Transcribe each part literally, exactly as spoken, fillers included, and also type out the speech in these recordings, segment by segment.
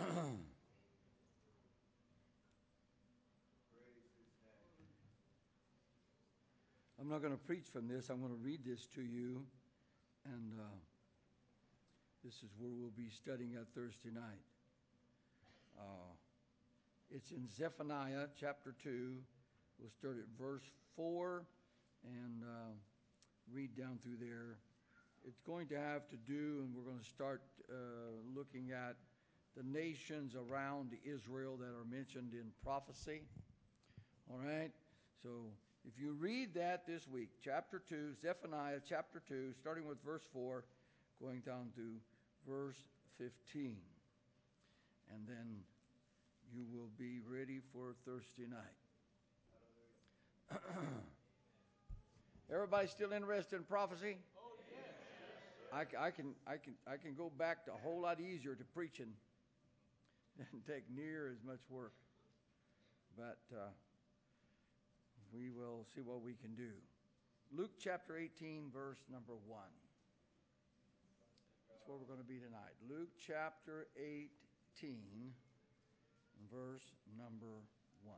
I'm not going to preach from this. I'm going to read this to you. And uh, this is where we'll be studying at Thursday night. Uh, it's in Zephaniah chapter two. We'll start at verse four and uh, read down through there. It's going to have to do, and we're going to start uh, looking at the nations around Israel that are mentioned in prophecy. All right? So if you read that this week, chapter two, Zephaniah chapter two, starting with verse four, going down to verse fifteen. And then you will be ready for Thursday night. Everybody still interested in prophecy? Oh, yes. I, I can I can I can go back to a whole lot easier to preaching and take near as much work. But uh, we will see what we can do. Luke chapter eighteen, verse number one. That's where we're going to be tonight. Luke chapter eighteen, verse number one.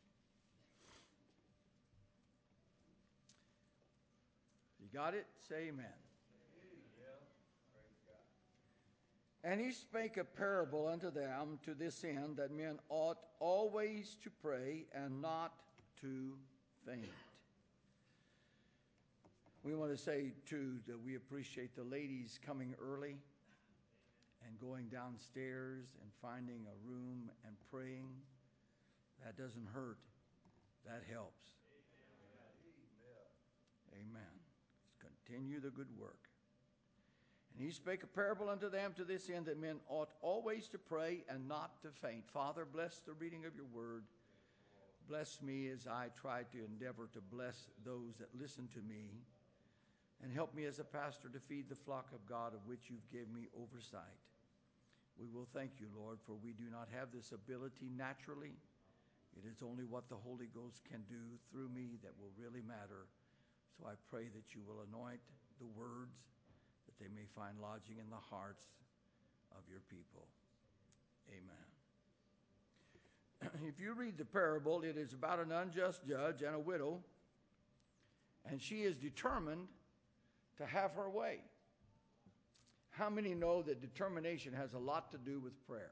You got it? Say amen. And he spake a parable unto them to this end, that men ought always to pray and not to faint. We want to say, too, that we appreciate the ladies coming early and going downstairs and finding a room and praying. That doesn't hurt. That helps. Amen. Amen. Continue the good work. And he spake a parable unto them to this end, that men ought always to pray and not to faint. Father, bless the reading of your word. Bless me as I try to endeavor to bless those that listen to me. And help me as a pastor to feed the flock of God of which you've given me oversight. We will thank you, Lord, for we do not have this ability naturally. It is only what the Holy Ghost can do through me that will really matter. So I pray that you will anoint the words, that they may find lodging in the hearts of your people. Amen. If you read the parable, it is about an unjust judge and a widow, and she is determined to have her way. How many know that determination has a lot to do with prayer?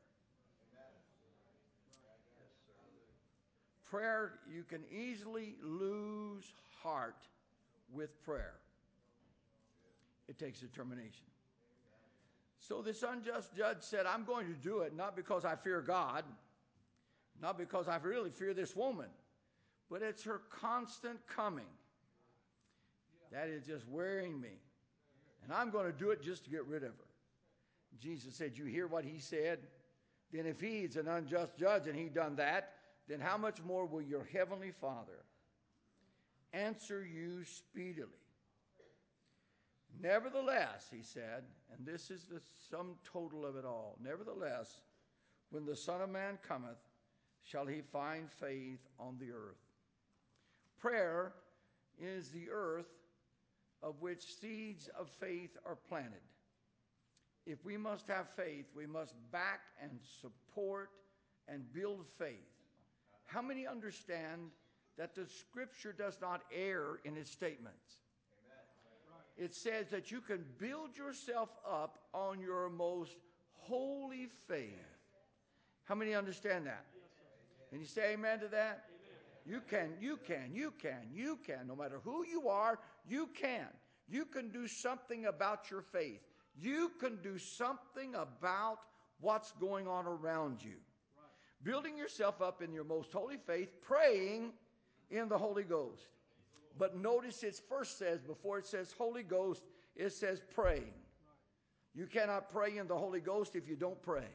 Prayer, you can easily lose heart with prayer. It takes determination. So this unjust judge said, I'm going to do it not because I fear God, not because I really fear this woman, but it's her constant coming that is just wearing me. And I'm going to do it just to get rid of her. Jesus said, you hear what he said? Then if he's an unjust judge and he done that, then how much more will your heavenly Father answer you speedily? Nevertheless, he said, and this is the sum total of it all, nevertheless, when the Son of Man cometh, shall he find faith on the earth. Prayer is the earth of which seeds of faith are planted. If we must have faith, we must back and support and build faith. How many understand that the Scripture does not err in its statements? It says that you can build yourself up on your most holy faith. How many understand that? Can you say amen to that? You can, you can, you can, you can. No matter who you are, you can. You can do something about your faith. You can do something about what's going on around you. Building yourself up in your most holy faith, praying in the Holy Ghost. But notice it first says, before it says Holy Ghost, it says praying. You cannot pray in the Holy Ghost if you don't pray.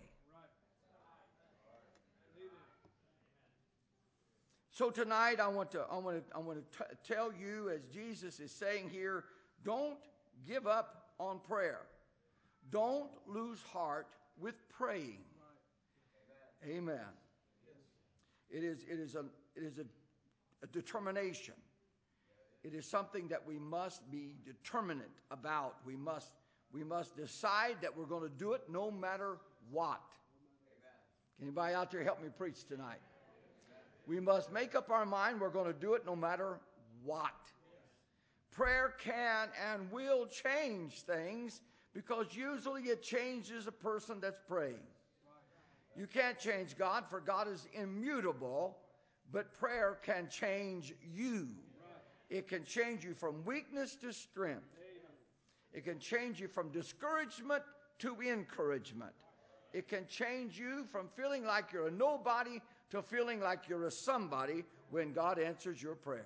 So tonight I want to I want to I want to t- tell you, as Jesus is saying here, don't give up on prayer. Don't lose heart with praying. Amen. It is it is a it is a, a determination. It is something that we must be determinate about. We must we must decide that we're going to do it no matter what. Anybody out there help me preach tonight? We must make up our mind we're going to do it no matter what. Prayer can and will change things because usually it changes a person that's praying. You can't change God, for God is immutable, but prayer can change you. It can change you from weakness to strength. It can change you from discouragement to encouragement. It can change you from feeling like you're a nobody to feeling like you're a somebody when God answers your prayer.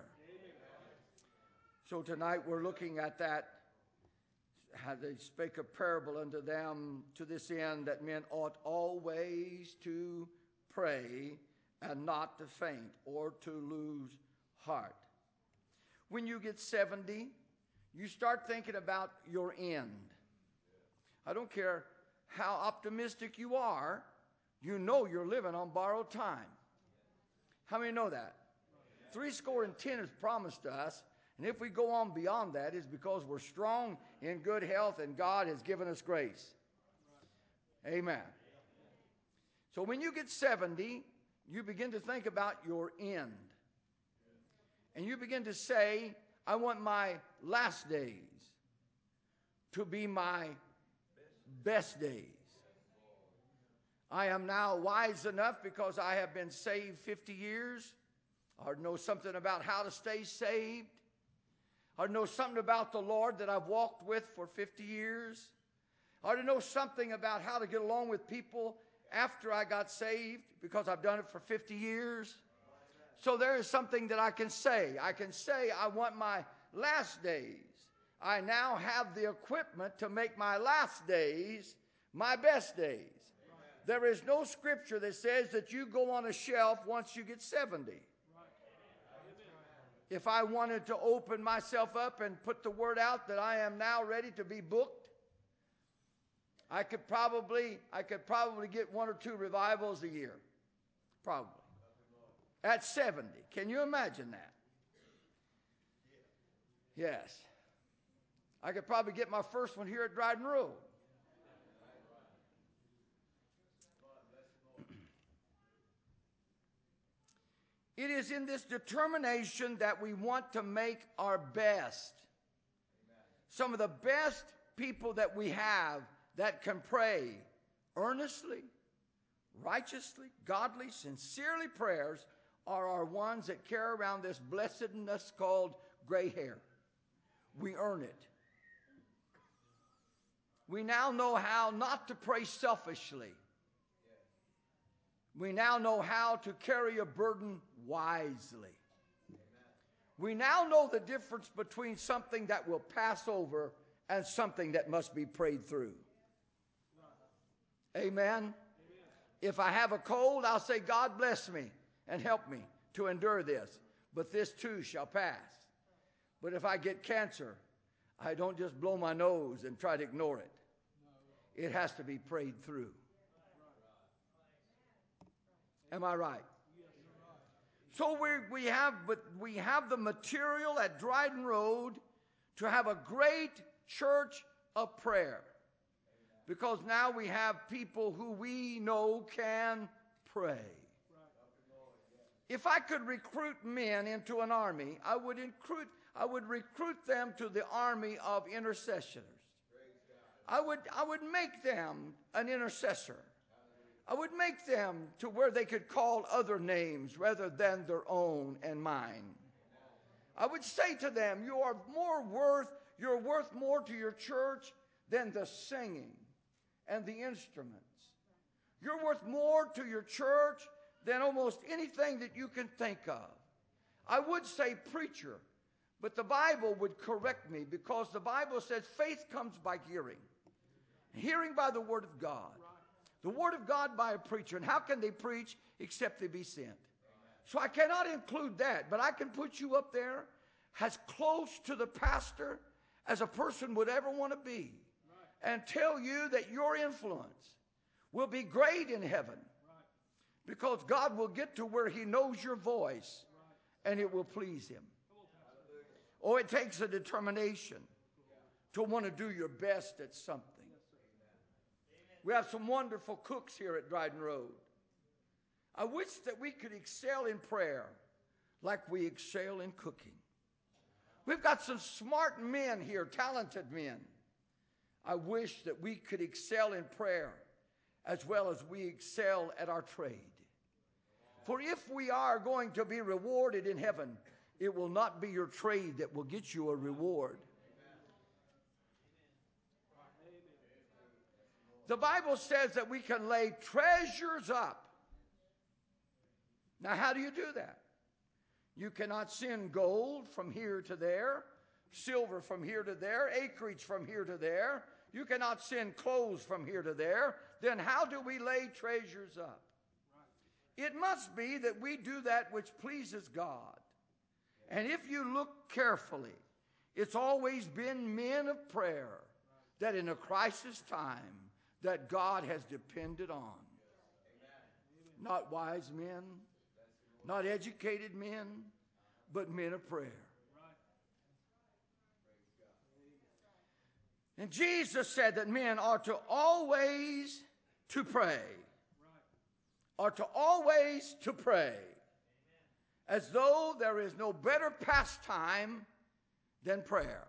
So tonight we're looking at that, how they spake a parable unto them to this end, that men ought always to pray and not to faint or to lose heart. When you get seventy, you start thinking about your end. I don't care how optimistic you are, you know you're living on borrowed time. How many know that? Three score and ten is promised to us, and if we go on beyond that, it's because we're strong in good health and God has given us grace. Amen. So when you get seventy, you begin to think about your end. And you begin to say, I want my last days to be my best days. I am now wise enough because I have been saved fifty years. I know something about how to stay saved. I know something about the Lord that I've walked with for fifty years. I know something about how to get along with people after I got saved because I've done it for fifty years. So there is something that I can say. I can say I want my last days. I now have the equipment to make my last days my best days. There is no scripture that says that you go on a shelf once you get seventy. If I wanted to open myself up and put the word out that I am now ready to be booked, I could probably, I could probably get one or two revivals a year. Probably. At seventy. Can you imagine that? Yes. I could probably get my first one here at Dryden Road. It is in this determination that we want to make our best. Some of the best people that we have that can pray earnestly, righteously, godly, sincerely prayers are our ones that carry around this blessedness called gray hair. We earn it. We now know how not to pray selfishly. We now know how to carry a burden wisely. We now know the difference between something that will pass over and something that must be prayed through. Amen. If I have a cold, I'll say, God bless me and help me to endure this. But this too shall pass. But if I get cancer, I don't just blow my nose and try to ignore it. It has to be prayed through. Am I right? So we we have but we have the material at Dryden Road to have a great church of prayer. Because now we have people who we know can pray. If I could recruit men into an army, I would recruit I would recruit them to the army of intercessors. I would I would make them an intercessor. I would make them to where they could call other names rather than their own and mine. I would say to them, you are more worth, you're worth more to your church than the singing and the instruments. You're worth more to your church than almost anything that you can think of. I would say preacher, but the Bible would correct me because the Bible says faith comes by hearing. Hearing by the word of God. The word of God by a preacher. And how can they preach except they be sent? So I cannot include that, but I can put you up there as close to the pastor as a person would ever want to be. And tell you that your influence will be great in heaven. Because God will get to where he knows your voice and it will please him. Oh, it takes a determination to want to do your best at something. We have some wonderful cooks here at Dryden Road. I wish that we could excel in prayer like we excel in cooking. We've got some smart men here, talented men. I wish that we could excel in prayer as well as we excel at our trade. For if we are going to be rewarded in heaven, it will not be your trade that will get you a reward. The Bible says that we can lay treasures up. Now, how do you do that? You cannot send gold from here to there, silver from here to there, acreage from here to there. You cannot send clothes from here to there. Then how do we lay treasures up? It must be that we do that which pleases God. And if you look carefully, it's always been men of prayer that in a crisis time that God has depended on. Not wise men, not educated men, but men of prayer. And Jesus said that men are to always to pray. Are to always to pray. As though there is no better pastime than prayer.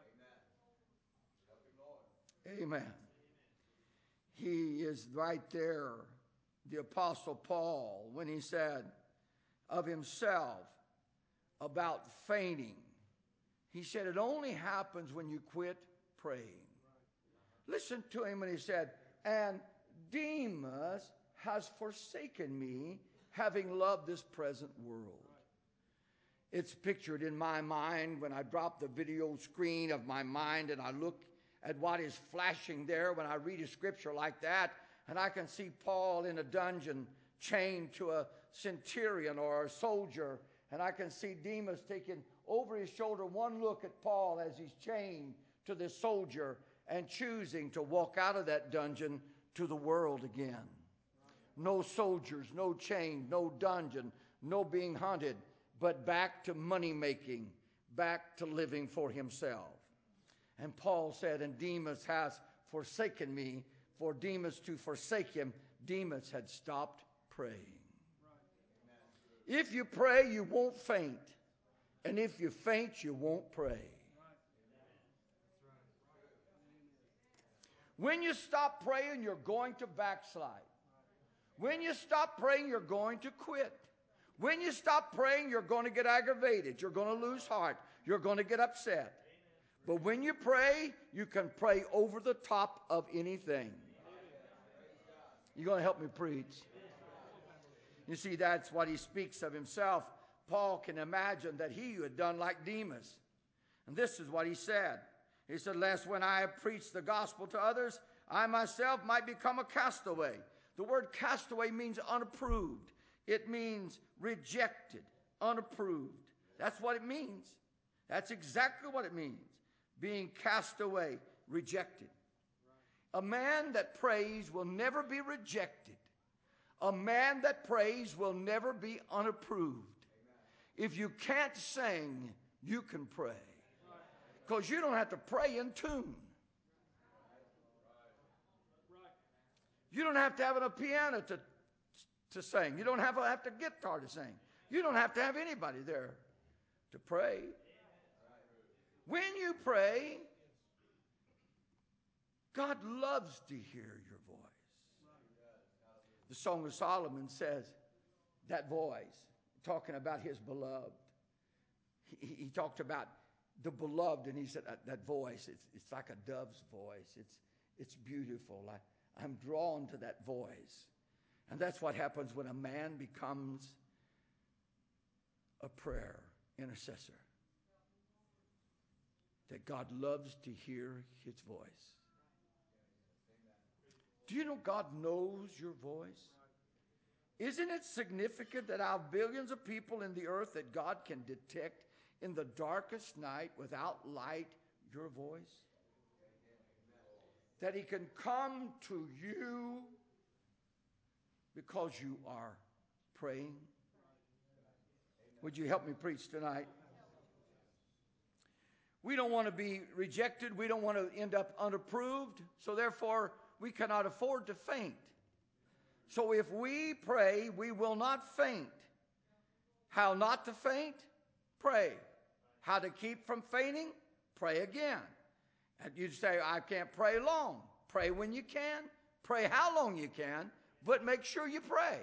Amen. Amen. He is right there, the Apostle Paul, when he said of himself about fainting. He said it only happens when you quit praying. Listen to him when he said, and Demas has forsaken me, having loved this present world. It's pictured in my mind when I drop the video screen of my mind and I look at what is flashing there when I read a scripture like that, and I can see Paul in a dungeon chained to a centurion or a soldier, and I can see Demas taking over his shoulder one look at Paul as he's chained to this soldier and choosing to walk out of that dungeon to the world again. No soldiers, no chain, no dungeon, no being hunted, but back to money making, back to living for himself. And Paul said, and Demas has forsaken me. For Demas to forsake him, Demas had stopped praying. Right. If you pray, you won't faint. And if you faint, you won't pray. Right. When you stop praying, you're going to backslide. When you stop praying, you're going to quit. When you stop praying, you're going to get aggravated. You're going to lose heart. You're going to get upset. But when you pray, you can pray over the top of anything. You're going to help me preach. You see, that's what he speaks of himself. Paul can imagine that he had done like Demas. And this is what he said. He said, lest when I have preached the gospel to others, I myself might become a castaway. The word castaway means unapproved. It means rejected, unapproved. That's what it means. That's exactly what it means. Being cast away, rejected. A man that prays will never be rejected. A man that prays will never be unapproved. If you can't sing, you can pray. Because you don't have to pray in tune. You don't have to have a piano to, to sing. You don't have to have a guitar to sing. You don't have to have anybody there to pray. When you pray, God loves to hear your voice. The Song of Solomon says that voice, talking about his beloved. He, he talked about the beloved, and he said that, that voice, it's, it's like a dove's voice. It's, it's beautiful. I, I'm drawn to that voice. And that's what happens when a man becomes a prayer intercessor. That God loves to hear his voice. Do you know God knows your voice? Isn't it significant that out of billions of people in the earth that God can detect in the darkest night without light your voice? That he can come to you because you are praying? Would you help me preach tonight? We don't want to be rejected. We don't want to end up unapproved. So therefore, we cannot afford to faint. So if we pray, we will not faint. How not to faint? Pray. How to keep from fainting? Pray again. And you say, I can't pray long. Pray when you can. Pray how long you can, but make sure you pray.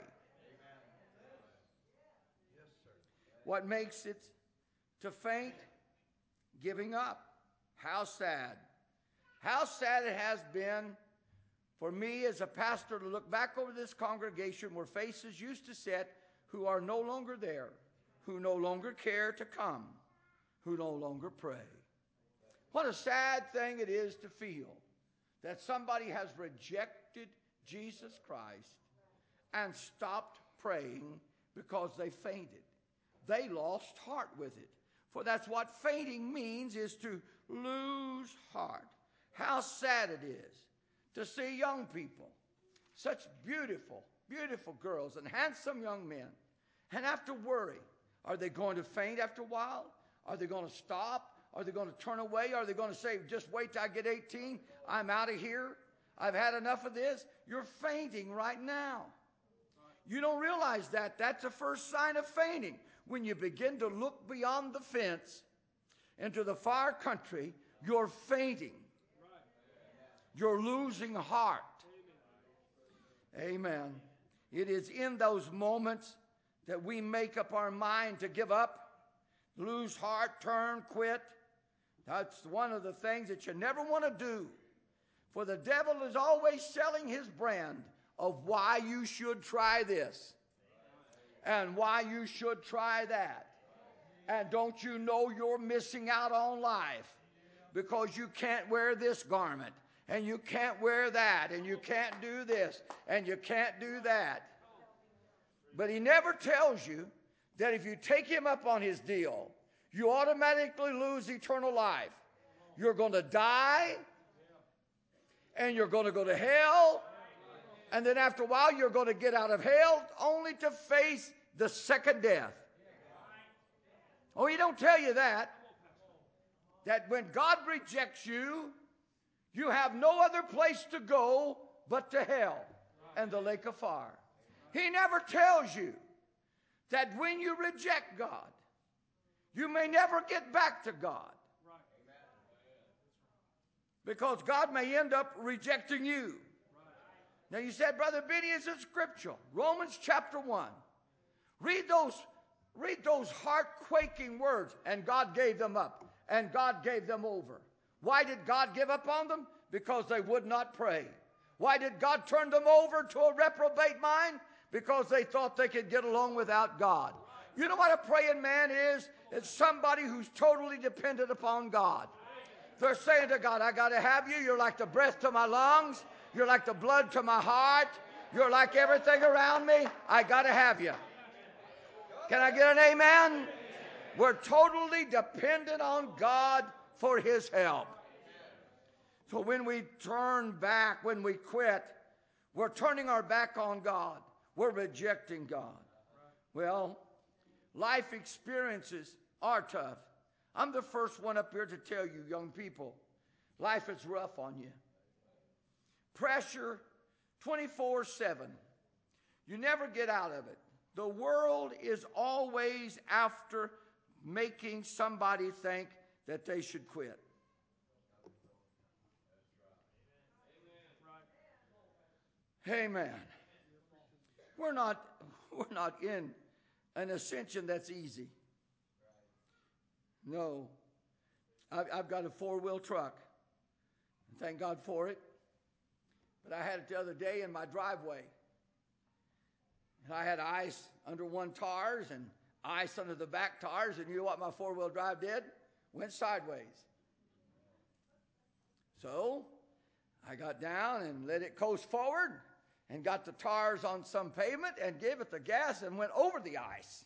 What makes it to faint? Giving up. How sad. How sad it has been for me as a pastor to look back over this congregation where faces used to sit who are no longer there, who no longer care to come, who no longer pray. What a sad thing it is to feel that somebody has rejected Jesus Christ and stopped praying because they fainted. They lost heart with it. For that's what fainting means, is to lose heart. How sad it is to see young people, such beautiful, beautiful girls and handsome young men, and have to worry. Are they going to faint after a while? Are they going to stop? Are they going to turn away? Are they going to say, just wait till I get eighteen? I'm out of here. I've had enough of this. You're fainting right now. You don't realize that. That's the first sign of fainting. When you begin to look beyond the fence into the far country, you're fainting. You're losing heart. Amen. It is in those moments that we make up our mind to give up, lose heart, turn, quit. That's one of the things that you never want to do. For the devil is always selling his brand of why you should try this and why you should try that. And don't you know you're missing out on life because you can't wear this garment and you can't wear that and you can't do this and you can't do that. But he never tells you that if you take him up on his deal, you automatically lose eternal life. You're going to die and you're going to go to hell. And then after a while, you're going to get out of hell only to face the second death. Oh, he don't tell you that. That when God rejects you, you have no other place to go but to hell and the lake of fire. He never tells you that when you reject God, you may never get back to God. Because God may end up rejecting you. Now you said, Brother Benny, is it scriptural? Romans chapter one. Read those, read those heart-quaking words. And God gave them up. And God gave them over. Why did God give up on them? Because they would not pray. Why did God turn them over to a reprobate mind? Because they thought they could get along without God. You know what a praying man is? It's somebody who's totally dependent upon God. They're saying to God, I got to have you. You're like the breath to my lungs. You're like the blood to my heart. You're like everything around me. I got to have you. Can I get an amen? We're totally dependent on God for his help. So when we turn back, when we quit, we're turning our back on God. We're rejecting God. Well, life experiences are tough. I'm the first one up here to tell you, young people, life is rough on you. Pressure twenty-four seven. You never get out of it. The world is always after making somebody think that they should quit. Amen. We're not, we're not in an ascension that's easy. No. I've, I've got a four-wheel truck. Thank God for it. But I had it the other day in my driveway. And I had ice under one tires and ice under the back tires. And you know what my four-wheel drive did? Went sideways. So I got down and let it coast forward and got the tires on some pavement and gave it the gas and went over the ice.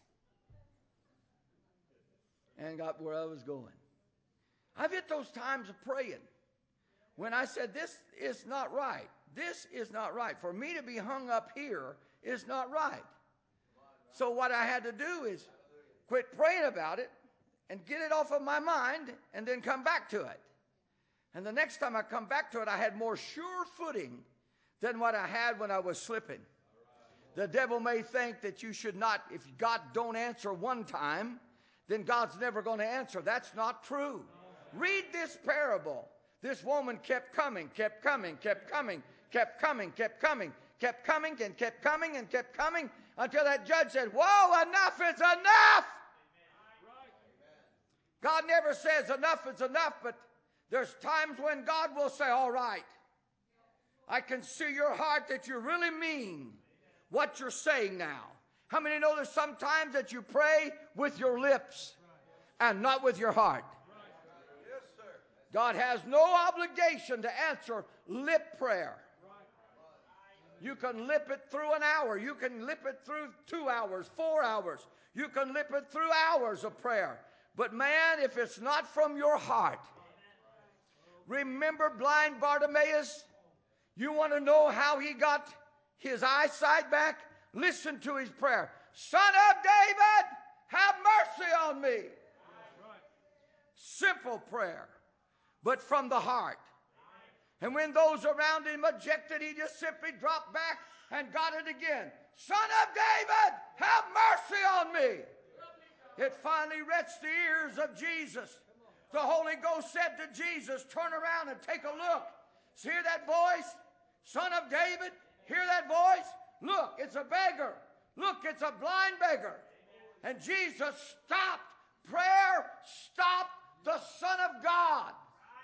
And got where I was going. I've hit those times of praying when I said, this is not right. This is not right. For me to be hung up here is not right. So what I had to do is quit praying about it and get it off of my mind and then come back to it. And the next time I come back to it, I had more sure footing than what I had when I was slipping. The devil may think that you should not, if God don't answer one time, then God's never going to answer. That's not true. Read this parable. This woman kept coming, kept coming, kept coming, kept coming, kept coming, kept coming, and kept coming, and kept coming, until that judge said, whoa, enough is enough. God never says enough is enough, but there's times when God will say, all right, I can see your heart that you really mean what you're saying now. How many know there's sometimes that you pray with your lips and not with your heart? God has no obligation to answer lip prayer. You can lip it through an hour. You can lip it through two hours, four hours. You can lip it through hours of prayer. But man, if it's not from your heart, remember blind Bartimaeus? You want to know how he got his eyesight back? Listen to his prayer. Son of David, have mercy on me. Simple prayer, but from the heart. And when those around him objected, he just simply dropped back and got it again. Son of David, have mercy on me. It finally reached the ears of Jesus. The Holy Ghost said to Jesus, turn around and take a look. Hear that voice? Son of David, hear that voice? Look, it's a beggar. Look, it's a blind beggar. And Jesus stopped prayer, stopped the Son of God.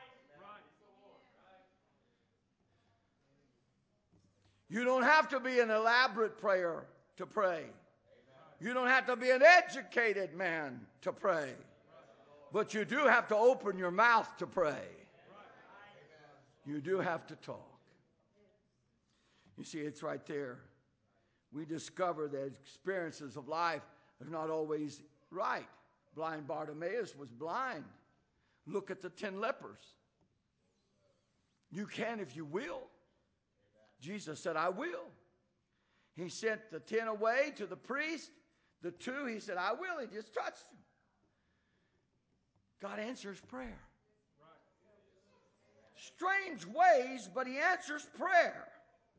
You don't have to be an elaborate prayer to pray. You don't have to be an educated man to pray. But you do have to open your mouth to pray. You do have to talk. You see, it's right there. We discover that experiences of life are not always right. Blind Bartimaeus was blind. Look at the ten lepers. You can if you will. Jesus said, I will. He sent the ten away to the priest. The two, he said, I will. He just touched them. God answers prayer. Strange ways, but he answers prayer.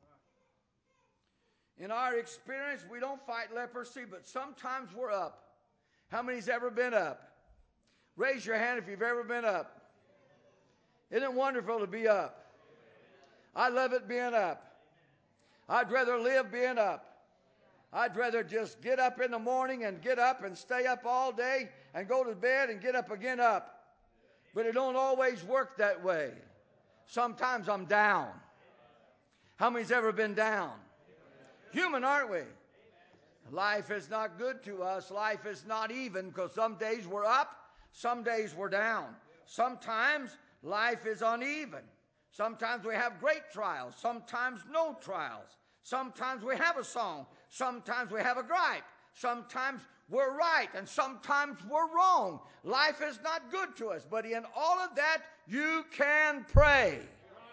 In our experience, we don't fight leprosy, but sometimes we're up. How many's ever been up? Raise your hand if you've ever been up. Isn't it wonderful to be up? I love it being up. I'd rather live being up. I'd rather just get up in the morning and get up and stay up all day and go to bed and get up again up. But it don't always work that way. Sometimes I'm down. How many's ever been down? Human, aren't we? Life is not good to us. Life is not even, because some days we're up, some days we're down. Sometimes life is uneven. Sometimes we have great trials. Sometimes no trials. Sometimes we have a song. Sometimes we have a gripe. Sometimes we're right and sometimes we're wrong. Life is not good to us, but in all of that, you can pray.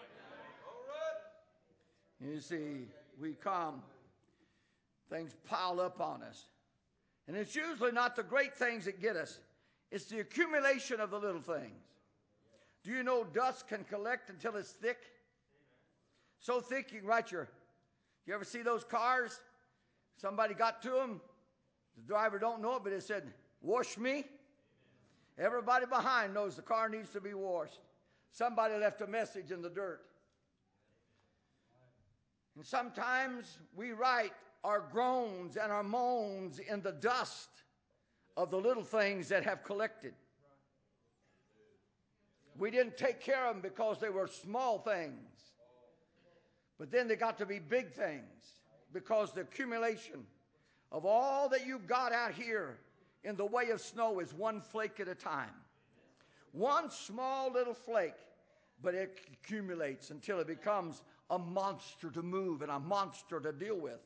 You see, we come, things pile up on us. And it's usually not the great things that get us. It's the accumulation of the little things. Do you know dust can collect until it's thick? So thick you can write your... You ever see those cars? Somebody got to them. The driver don't know it, but it said, wash me. Everybody behind knows the car needs to be washed. Somebody left a message in the dirt. And sometimes we write our groans and our moans in the dust of the little things that have collected. We didn't take care of them because they were small things. But then they got to be big things because the accumulation of all that you've got out here in the way of snow is one flake at a time. One small little flake, but it accumulates until it becomes a monster to move and a monster to deal with.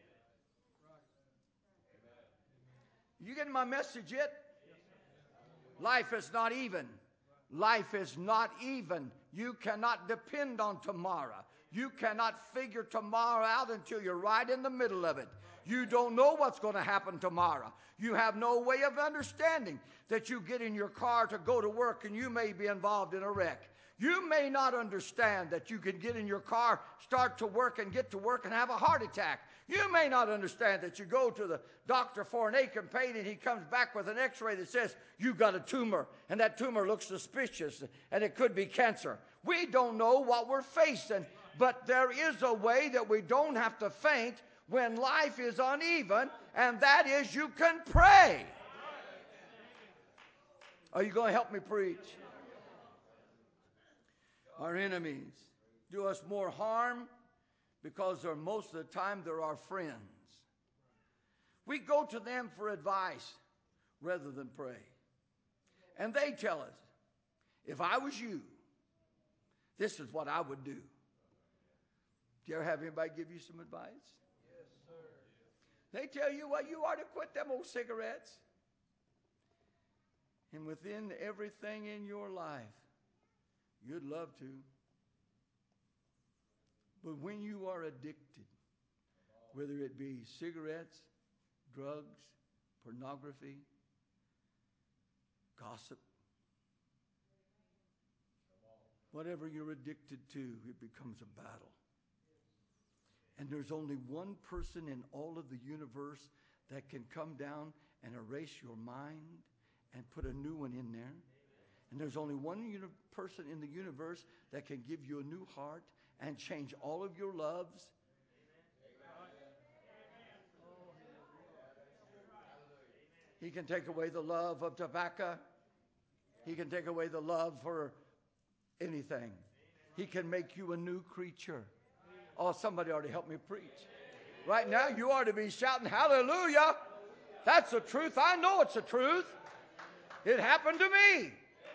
You getting my message yet? Life is not even. Life is not even. You cannot depend on tomorrow. You cannot figure tomorrow out until you're right in the middle of it. You don't know what's going to happen tomorrow. You have no way of understanding that you get in your car to go to work and you may be involved in a wreck. You may not understand that you can get in your car, start to work, and get to work and have a heart attack. You may not understand that you go to the doctor for an ache and pain and he comes back with an x-ray that says you've got a tumor, and that tumor looks suspicious and it could be cancer. We don't know what we're facing, but there is a way that we don't have to faint when life is uneven, and that is you can pray. Are you going to help me preach? Our enemies do us more harm because they're, most of the time they're our friends. We go to them for advice rather than pray. And they tell us, if I was you, this is what I would do. Do you ever have anybody give you some advice? Yes, sir. They tell you, well, you ought to quit them old cigarettes. And within everything in your life, you'd love to. But when you are addicted, whether it be cigarettes, drugs, pornography, gossip, whatever you're addicted to, it becomes a battle. And there's only one person in all of the universe that can come down and erase your mind and put a new one in there. And there's only one uni- person in the universe that can give you a new heart and change all of your loves. He can take away the love of tobacco. He can take away the love for anything. He can make you a new creature. Oh, somebody ought to help me preach. Right now, you ought to be shouting, hallelujah. That's the truth. I know it's the truth. It happened to me.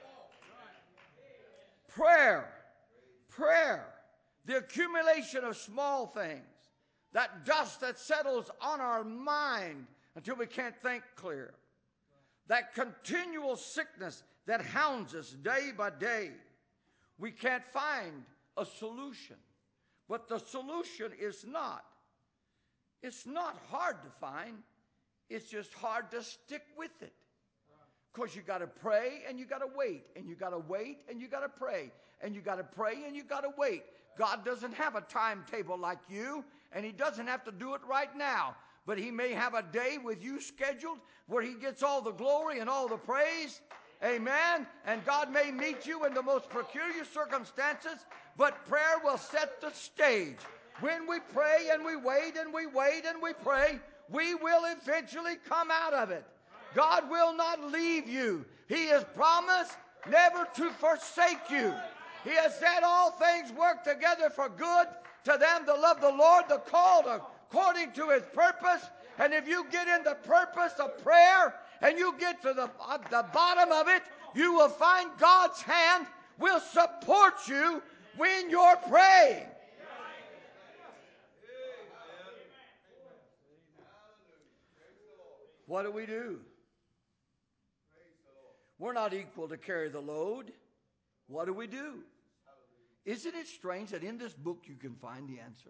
Prayer. Prayer. The accumulation of small things. That dust that settles on our mind until we can't think clear. That continual sickness that hounds us day by day. We can't find a solution. But the solution is not. It's not hard to find. It's just hard to stick with it. Because you got to pray and you got to wait. And you got to wait and you got to pray. And you got to pray and you got to wait. God doesn't have a timetable like you. And he doesn't have to do it right now. But he may have a day with you scheduled where he gets all the glory and all the praise. Amen. And God may meet you in the most peculiar circumstances. But prayer will set the stage. When we pray and we wait and we wait and we pray, we will eventually come out of it. God will not leave you. He has promised never to forsake you. He has said all things work together for good to them that love the Lord, the called according to his purpose. And if you get in the purpose of prayer and you get to the, uh, the bottom of it, you will find God's hand will support you when you're praying. What do we do? We're not equal to carry the load. What do we do? Isn't it strange that in this book you can find the answer?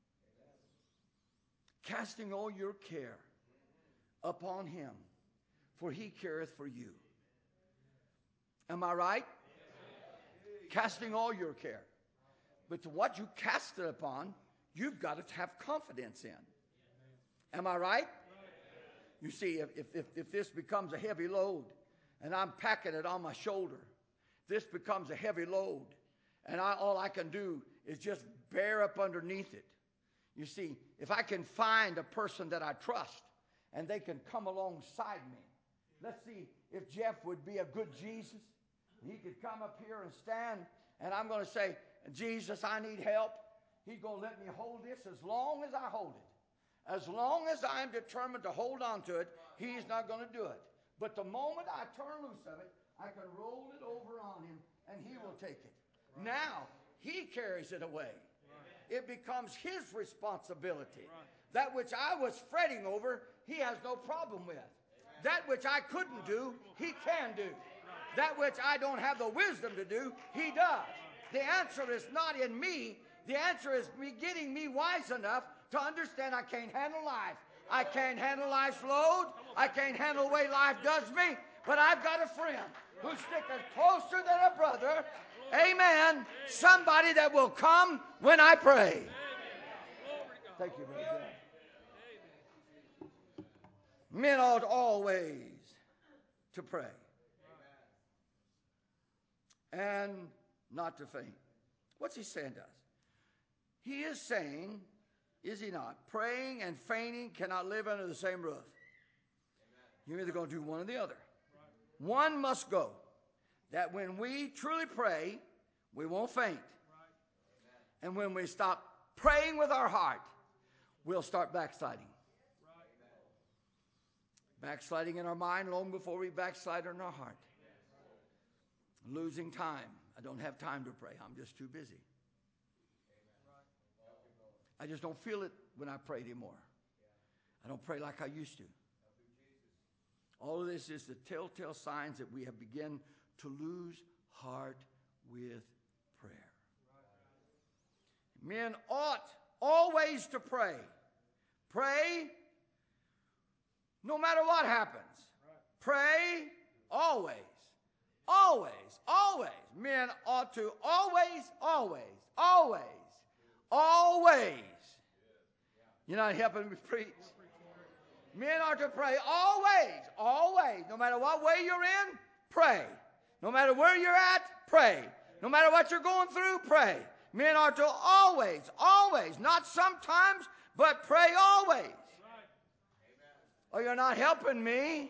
Casting all your care upon him, for he careth for you. Am I right? Casting all your care. But to what you cast it upon, you've got to have confidence in. Am I right? You see, if, if, if this becomes a heavy load, and I'm packing it on my shoulder, this becomes a heavy load, and I, all I can do is just bear up underneath it. You see, if I can find a person that I trust, and they can come alongside me. Let's see if Jeff would be a good Jesus. He could come up here and stand, and I'm going to say, Jesus, I need help. He's going to let me hold this as long as I hold it. As long as I'm determined to hold on to it, he's not going to do it. But the moment I turn loose of it, I can roll it over on him, and he will take it. Now, he carries it away. It becomes his responsibility. That which I was fretting over, he has no problem with. That which I couldn't do, he can do. That which I don't have the wisdom to do, he does. The answer is not in me. The answer is me getting me wise enough to understand I can't handle life. I can't handle life's load. I can't handle the way life does me. But I've got a friend who sticks closer than a brother. Amen. Somebody that will come when I pray. Thank you, Brother John. Men ought always to pray and not to faint. What's he saying to us? He is saying, is he not? Praying and fainting cannot live under the same roof. You're either going to do one or the other. One must go. That when we truly pray, we won't faint. And when we stop praying with our heart, we'll start backsliding. Backsliding in our mind long before we backslide in our heart. Losing time. I don't have time to pray. I'm just too busy. I just don't feel it when I pray anymore. I don't pray like I used to. All of this is the telltale signs that we have begun to lose heart with prayer. Men ought always to pray. Pray no matter what happens. Pray always. Always. Always. Men ought to always, always, always, always. You're not helping me preach. Men are to pray always, always. No matter what way you're in, pray. No matter where you're at, pray. No matter what you're going through, pray. Men are to always, always, not sometimes, but pray always. Oh, you're not helping me.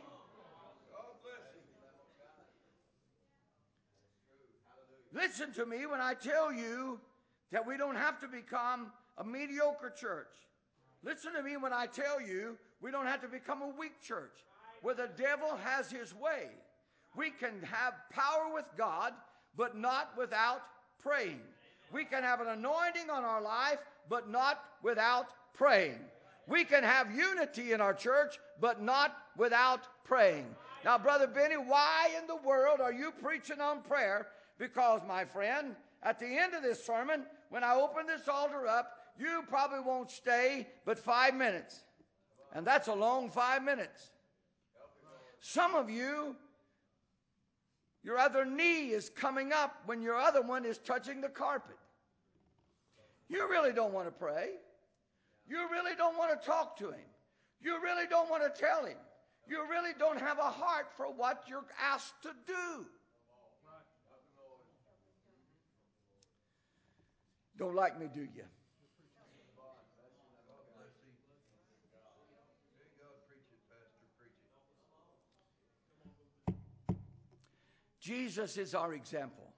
Listen to me when I tell you that we don't have to become a mediocre church. Listen to me when I tell you we don't have to become a weak church where the devil has his way. We can have power with God, but not without praying. We can have an anointing on our life, but not without praying. We can have unity in our church, but not without praying. Now, Brother Benny, why in the world are you preaching on prayer? Because, my friend, at the end of this sermon, when I open this altar up, you probably won't stay but five minutes. And that's a long five minutes. Some of you, your other knee is coming up when your other one is touching the carpet. You really don't want to pray. You really don't want to talk to him. You really don't want to tell him. You really don't have a heart for what you're asked to do. Don't like me, do you? Jesus is our example.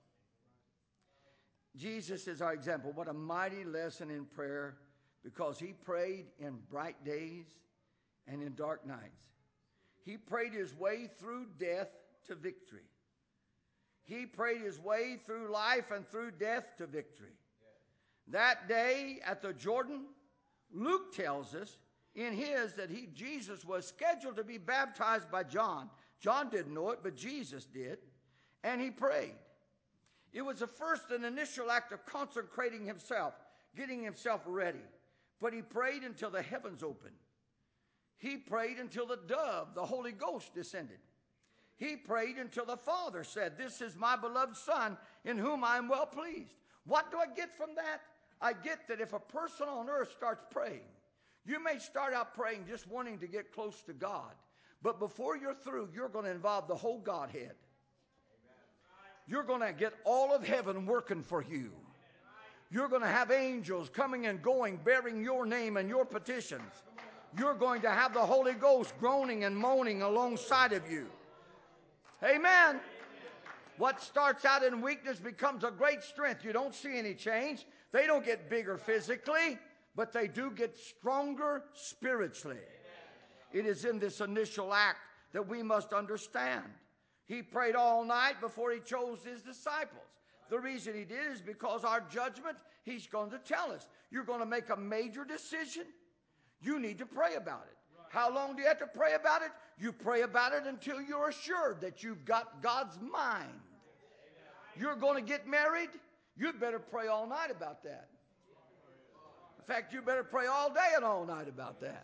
Jesus is our example. What a mighty lesson in prayer, because he prayed in bright days and in dark nights. He prayed his way through death to victory. He prayed his way through life and through death to victory. That day at the Jordan, Luke tells us in his that he, Jesus, was scheduled to be baptized by John. John didn't know it, but Jesus did. And he prayed. It was the first and initial act of consecrating himself, getting himself ready. But he prayed until the heavens opened. He prayed until the dove, the Holy Ghost, descended. He prayed until the Father said, "This is my beloved Son, in whom I am well pleased." What do I get from that? I get that if a person on earth starts praying, you may start out praying just wanting to get close to God. But before you're through, you're going to involve the whole Godhead. You're going to get all of heaven working for you. You're going to have angels coming and going, bearing your name and your petitions. You're going to have the Holy Ghost groaning and moaning alongside of you. Amen. What starts out in weakness becomes a great strength. You don't see any change. They don't get bigger physically, but they do get stronger spiritually. It is in this initial act that we must understand. He prayed all night before he chose his disciples. The reason he did is because our judgment, he's going to tell us. You're going to make a major decision. You need to pray about it. How long do you have to pray about it? You pray about it until you're assured that you've got God's mind. You're going to get married? You'd better pray all night about that. In fact, you better pray all day and all night about that.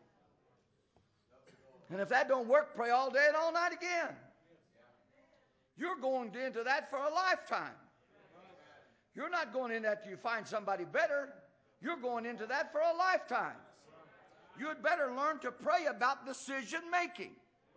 And if that don't work, pray all day and all night again. You're going into that for a lifetime. You're not going in that till you find somebody better. You're going into that for a lifetime. You'd better learn to pray about decision making.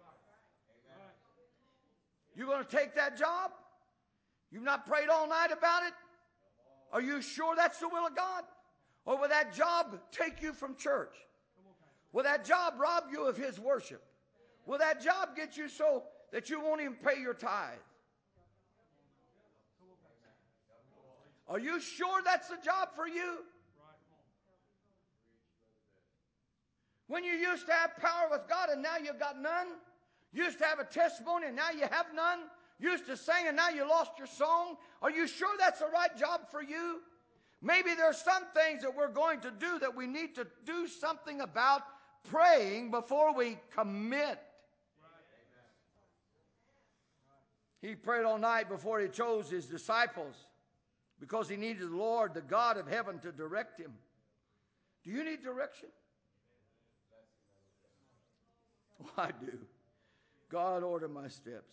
You're going to take that job? You've not prayed all night about it? Are you sure that's the will of God? Or will that job take you from church? Will that job rob you of His worship? Will that job get you so that you won't even pay your tithe? Are you sure that's the job for you? When you used to have power with God and now you've got none. Used to have a testimony and now you have none. Used to sing and now you lost your song. Are you sure that's the right job for you? Maybe there's some things that we're going to do that we need to do something about praying before we commit. He prayed all night before he chose his disciples because he needed the Lord, the God of heaven, to direct him. Do you need direction? Oh, I do. God, order my steps.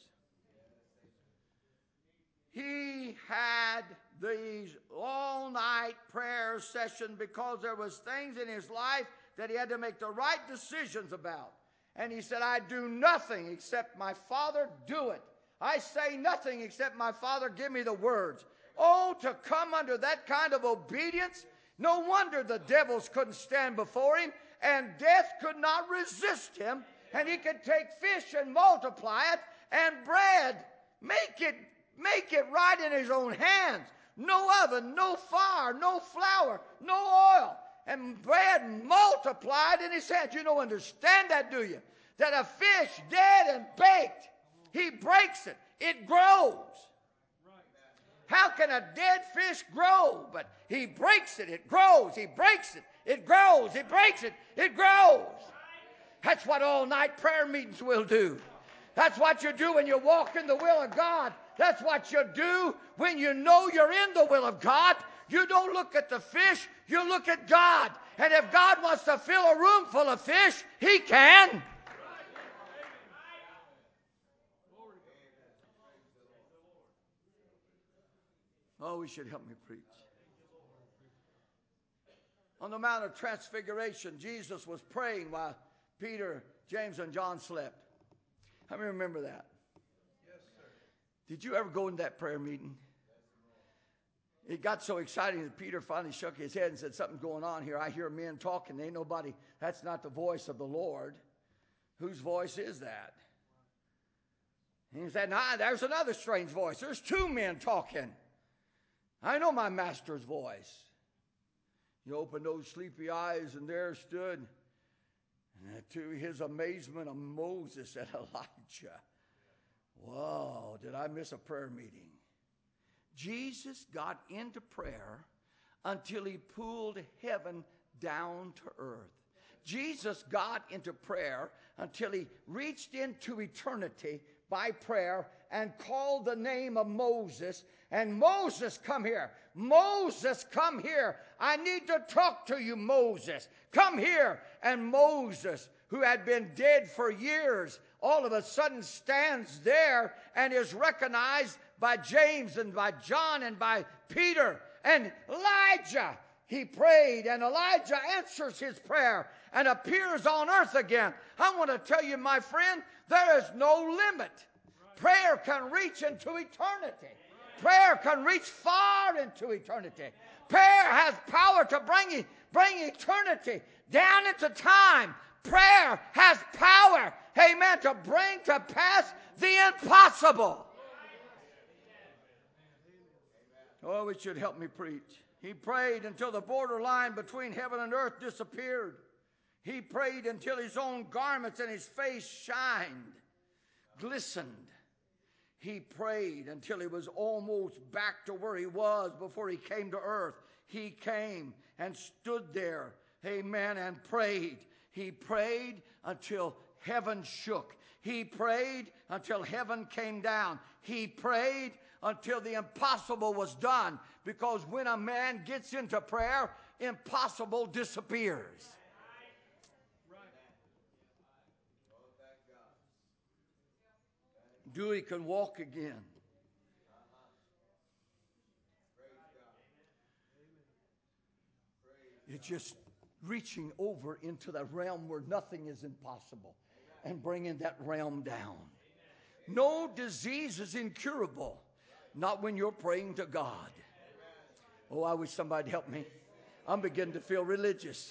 He had these all-night prayer sessions because there was things in his life that he had to make the right decisions about. And he said, I do nothing except my Father do it. I say nothing except my Father give me the words. Oh, to come under that kind of obedience. No wonder the devils couldn't stand before him and death could not resist him. And he could take fish and multiply it and bread, make it, make it right in his own hands. No oven, no fire, no flour, no oil. And bread multiplied in his hands. You don't understand that, do you? That a fish dead and baked, he breaks it. It grows. How can a dead fish grow? But he breaks it. It grows. He breaks it. It grows. He breaks it. It grows. That's what all-night prayer meetings will do. That's what you do when you walk in the will of God. That's what you do when you know you're in the will of God. You don't look at the fish. You look at God. And if God wants to fill a room full of fish, He can. Oh, we should help me preach. On the Mount of Transfiguration, Jesus was praying while Peter, James, and John slept. How many remember that? Yes, sir. Did you ever go in that prayer meeting? It got so exciting that Peter finally shook his head and said, something's going on here. I hear men talking. Ain't nobody. That's not the voice of the Lord. Whose voice is that? And he said, nah, there's another strange voice. There's two men talking. I know my master's voice. He opened those sleepy eyes, and there stood, and to his amazement, a Moses and Elijah. Whoa, did I miss a prayer meeting? Jesus got into prayer until he pulled heaven down to earth. Jesus got into prayer until he reached into eternity by prayer and called the name of Moses. And Moses, come here. Moses, come here. I need to talk to you, Moses. Come here. And Moses, who had been dead for years, all of a sudden stands there and is recognized by James and by John and by Peter. And Elijah, he prayed, and Elijah answers his prayer and appears on earth again. I want to tell you, my friend, there is no limit. Prayer can reach into eternity. Prayer can reach far into eternity. Prayer has power to bring, bring eternity down into time. Prayer has power, amen, to bring to pass the impossible. Oh, it should help me preach. He prayed until the borderline between heaven and earth disappeared. He prayed until his own garments and his face shined, glistened. He prayed until he was almost back to where he was before he came to earth. He came and stood there, amen, and prayed. He prayed until heaven shook. He prayed until heaven came down. He prayed until the impossible was done. Because when a man gets into prayer, impossible disappears. Dewey can walk again. It's just reaching over into the realm where nothing is impossible and bringing that realm down. No disease is incurable, not when you're praying to God. Oh, I wish somebody'd help me. I'm beginning to feel religious.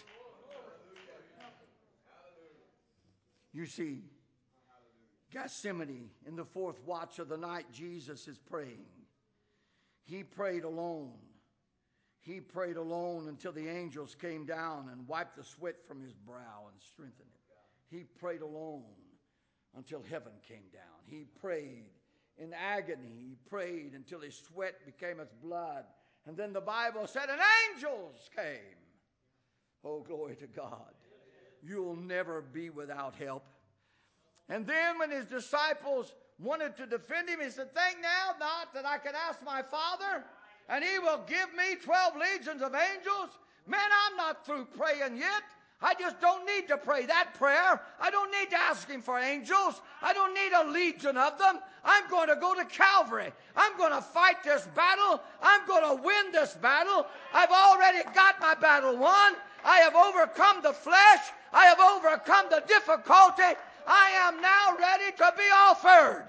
You see, Gethsemane, in the fourth watch of the night, Jesus is praying. He prayed alone. He prayed alone until the angels came down and wiped the sweat from his brow and strengthened him. He prayed alone until heaven came down. He prayed in agony. He prayed until his sweat became as blood. And then the Bible said, and angels came. Oh, glory to God. You'll never be without help. And then when his disciples wanted to defend him, he said, think now not that I can ask my Father, and he will give me twelve legions of angels. Man, I'm not through praying yet. I just don't need to pray that prayer. I don't need to ask him for angels. I don't need a legion of them. I'm going to go to Calvary. I'm going to fight this battle. I'm going to win this battle. I've already got my battle won. I have overcome the flesh. I have overcome the difficulty. I am now ready to be offered.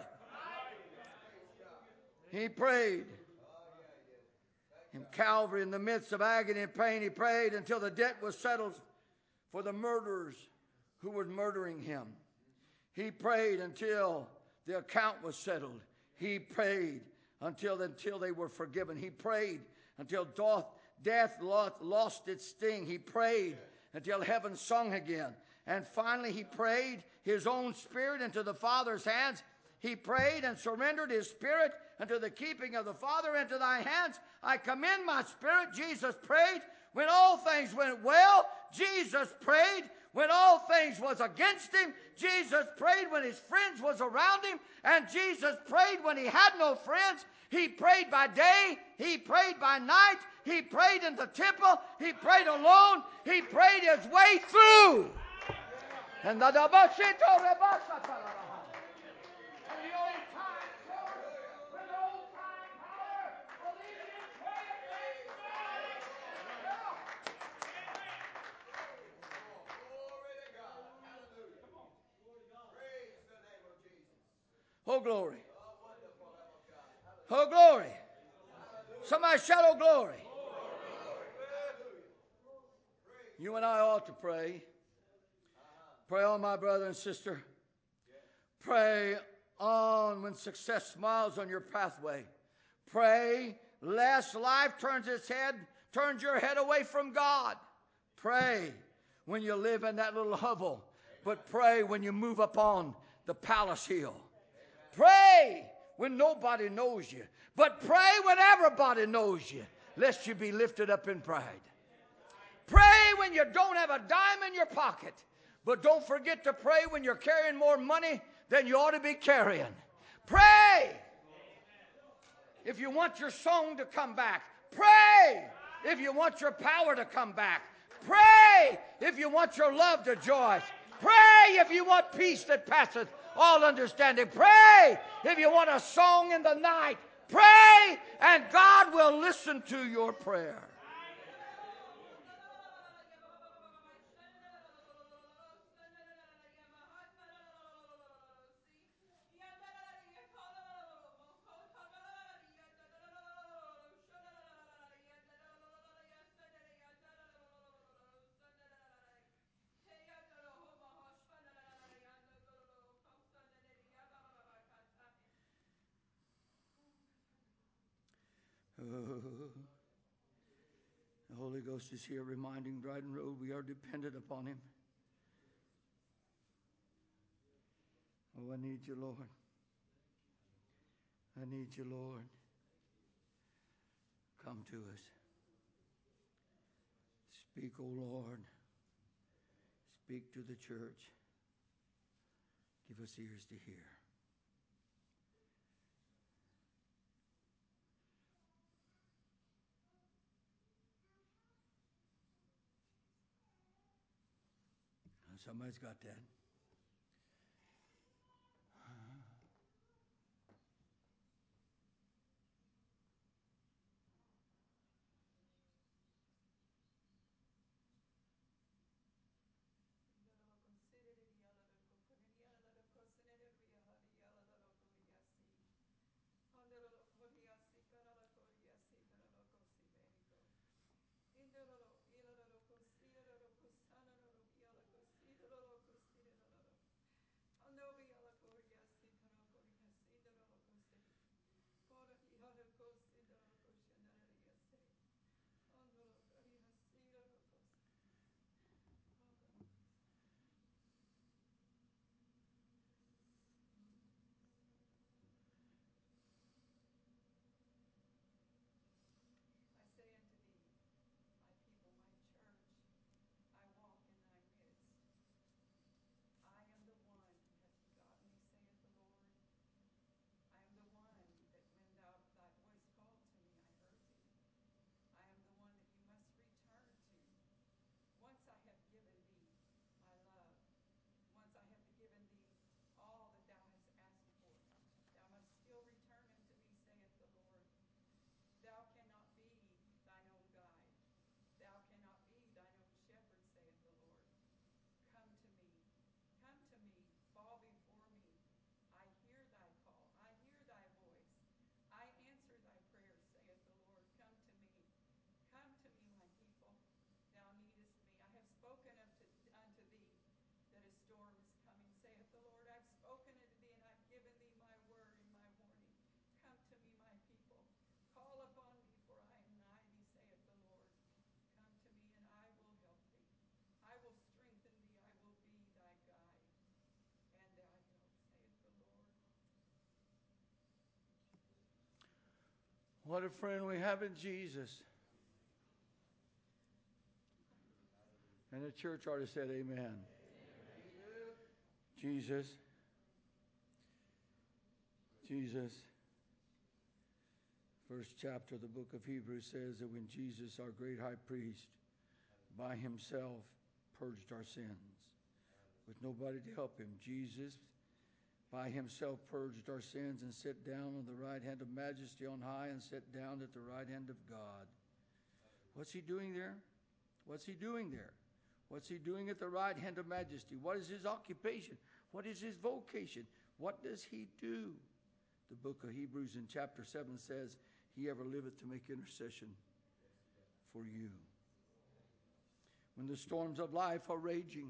He prayed. In Calvary, in the midst of agony and pain, he prayed until the debt was settled for the murderers who were murdering him. He prayed until the account was settled. He prayed until, until they were forgiven. He prayed until death, death lost, lost its sting. He prayed until heaven sung again. And finally, he prayed his own spirit into the Father's hands. He prayed and surrendered his spirit unto the keeping of the Father. Into thy hands I commend my spirit. Jesus prayed when all things went well. Jesus prayed when all things was against him. Jesus prayed when his friends was around him. And Jesus prayed when he had no friends. He prayed by day. He prayed by night. He prayed in the temple. He prayed alone. He prayed his way through. And the Dabashito Rebasata. And the old time power, with the old time power, believe in prayer, praise God. Glory to God. Hallelujah. Praise the name of Jesus. Oh, glory. Oh, wonderful Lamb of God. Oh, glory. Somebody shout, oh, glory. You and I ought to pray. Pray on, my brother and sister. Pray on when success smiles on your pathway. Pray lest life turns its head, turns your head away from God. Pray when you live in that little hovel, but pray when you move up on the palace hill. Pray when nobody knows you, but pray when everybody knows you, lest you be lifted up in pride. Pray when you don't have a dime in your pocket, but don't forget to pray when you're carrying more money than you ought to be carrying. Pray if you want your song to come back. Pray if you want your power to come back. Pray if you want your love to joy. Pray if you want peace that passeth all understanding. Pray if you want a song in the night. Pray, and God will listen to your prayer. The Holy Ghost is here reminding Dryden Road we are dependent upon him. Oh, I need you, Lord. I need you, Lord. Come to us. Speak, O Lord. Speak to the church. Give us ears to hear. Somebody's got that. What a friend we have in Jesus. And the church already said amen. Amen. Jesus. Jesus. First chapter of the book of Hebrews says that when Jesus, our great high priest, by himself purged our sins, with nobody to help him, Jesus by himself purged our sins and sat down on the right hand of majesty on high and sat down at the right hand of God. What's he doing there? What's he doing there? What's he doing at the right hand of majesty? What is his occupation? What is his vocation? What does he do? The book of Hebrews in chapter seven says, he ever liveth to make intercession for you. When the storms of life are raging,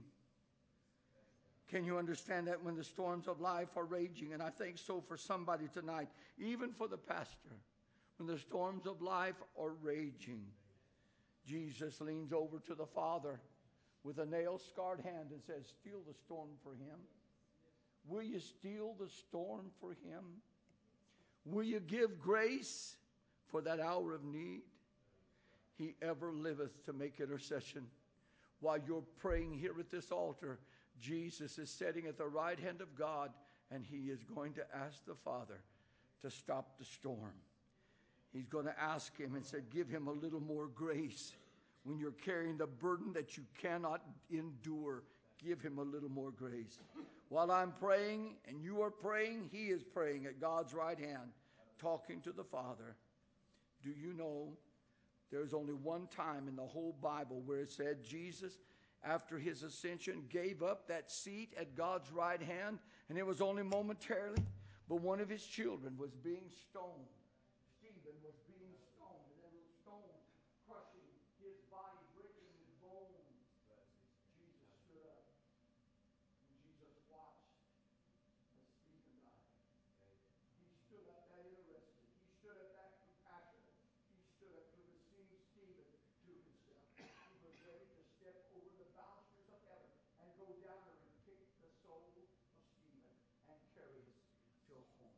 can you understand that when the storms of life are raging? And I think so for somebody tonight, even for the pastor. When the storms of life are raging, Jesus leans over to the Father with a nail-scarred hand and says, steal the storm for him. Will you steal the storm for him? Will you give grace for that hour of need? He ever liveth to make intercession. While you're praying here at this altar, Jesus is sitting at the right hand of God, and he is going to ask the Father to stop the storm. He's going to ask him and say, give him a little more grace. When you're carrying the burden that you cannot endure, give him a little more grace. While I'm praying and you are praying, he is praying at God's right hand, talking to the Father. Do you know there's only one time in the whole Bible where it said Jesus, after his ascension, gave up that seat at God's right hand, and it was only momentarily, but one of his children was being stoned. Stephen was being stoned, and there were stones crushing his body, breaking his bones. Jesus stood up, and Jesus watched as Stephen died. He stood up that interested. He stood up that compassionate. He stood up to receive Stephen to himself. He was ready to step over the balusters of heaven and go down there and pick the soul of Stephen and carry it to home.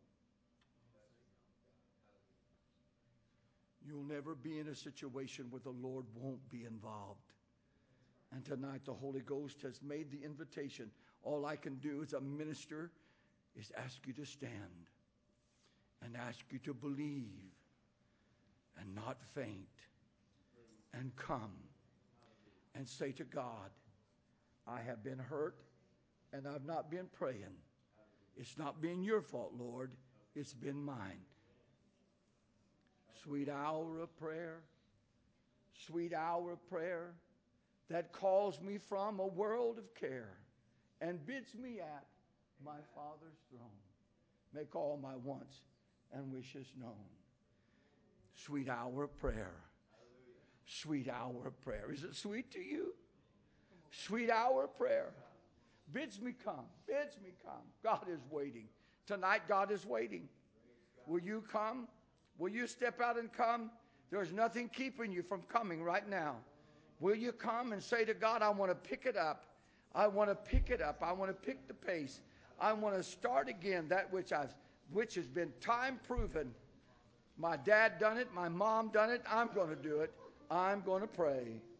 You'll never be in a situation where the Lord won't be involved. And tonight the Holy Ghost has made the invitation. All I can do as a minister is ask you to stand and ask you to believe and not faint and come and say to God, I have been hurt and I've not been praying. It's not been your fault, Lord. It's been mine. Sweet hour of prayer, sweet hour of prayer that calls me from a world of care and bids me at my Father's throne. Make all my wants and wishes known. Sweet hour of prayer. Sweet hour of prayer. Is it sweet to you? Sweet hour of prayer. Bids me come. Bids me come. God is waiting. Tonight God is waiting. Will you come? Will you step out and come? There's nothing keeping you from coming right now. Will you come and say to God, I want to pick it up. I want to pick it up. I want to pick the pace. I want to start again that which I've, which has been time proven. My dad done it. My mom done it. I'm going to do it. I'm going to pray.